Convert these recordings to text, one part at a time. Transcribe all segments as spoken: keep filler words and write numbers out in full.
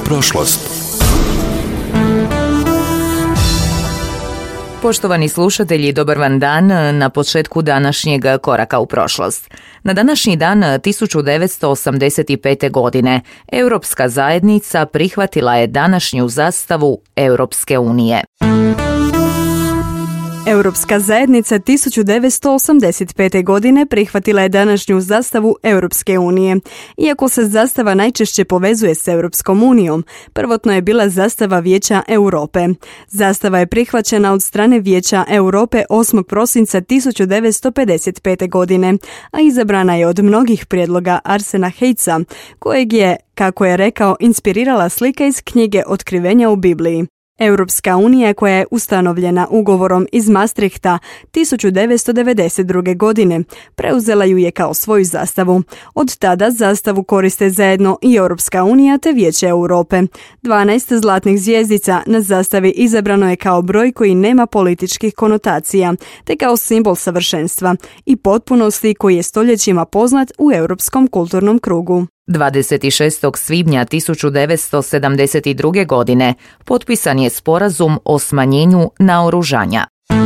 prošlost. Poštovani slušatelji, dobar vam dan na početku današnjeg koraka u prošlost. Na današnji dan tisuću devetsto osamdeset pete. godine Europska zajednica prihvatila je današnju zastavu Europske unije. Europska zajednica tisuću devetsto osamdeset pete. godine prihvatila je današnju zastavu Europske unije. Iako se zastava najčešće povezuje s Europskom unijom, prvotno je bila zastava Vijeća Europe. Zastava je prihvaćena od strane Vijeća Europe osmog prosinca tisuću devetsto pedeset pete. godine, a izabrana je od mnogih prijedloga Arsena Heitza, kojeg je, kako je rekao, inspirirala slika iz knjige Otkrivenja u Bibliji. Europska unija, koja je ustanovljena ugovorom iz Maastrichta tisuću devetsto devedeset druge. godine, preuzela ju je kao svoju zastavu. Od tada zastavu koriste zajedno i Europska unija te Vijeće Europe. dvanaest zlatnih zvjezdica na zastavi izabrano je kao broj koji nema političkih konotacija, te kao simbol savršenstva i potpunosti koji je stoljećima poznat u europskom kulturnom krugu. dvadeset šestog svibnja tisuću devetsto sedamdeset druge. godine potpisan je sporazum o smanjenju naoružanja.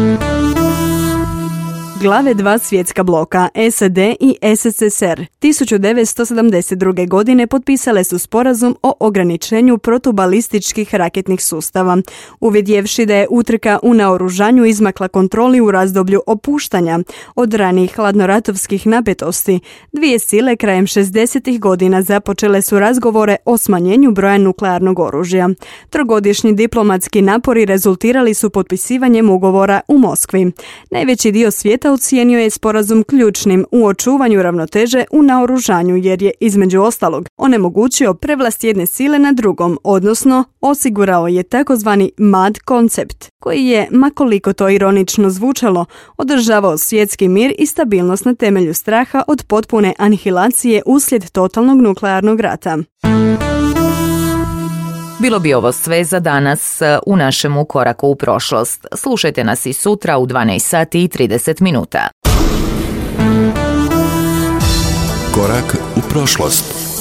Glave dva svjetska bloka, S A D i S S S R, tisuću devetsto sedamdeset druge. godine potpisale su sporazum o ograničenju protubalističkih raketnih sustava. Uvidjevši da je utrka u naoružanju izmakla kontroli u razdoblju opuštanja od ranijih hladnoratovskih napetosti, dvije sile krajem šezdesetih godina započele su razgovore o smanjenju broja nuklearnog oružja. Trogodišnji diplomatski napori rezultirali su potpisivanjem ugovora u Moskvi. Najveći dio svijeta ocijenio je sporazum ključnim u očuvanju ravnoteže u naoružanju, jer je između ostalog onemogućio prevlast jedne sile na drugom, odnosno osigurao je takozvani MAD koncept, koji je, makoliko to ironično zvučalo, održavao svjetski mir i stabilnost na temelju straha od potpune anihilacije uslijed totalnog nuklearnog rata. Bilo bi ovo sve za danas u našemu koraku u prošlost. Slušajte nas i sutra u dvanaest sati i trideset minuta. Korak u prošlost.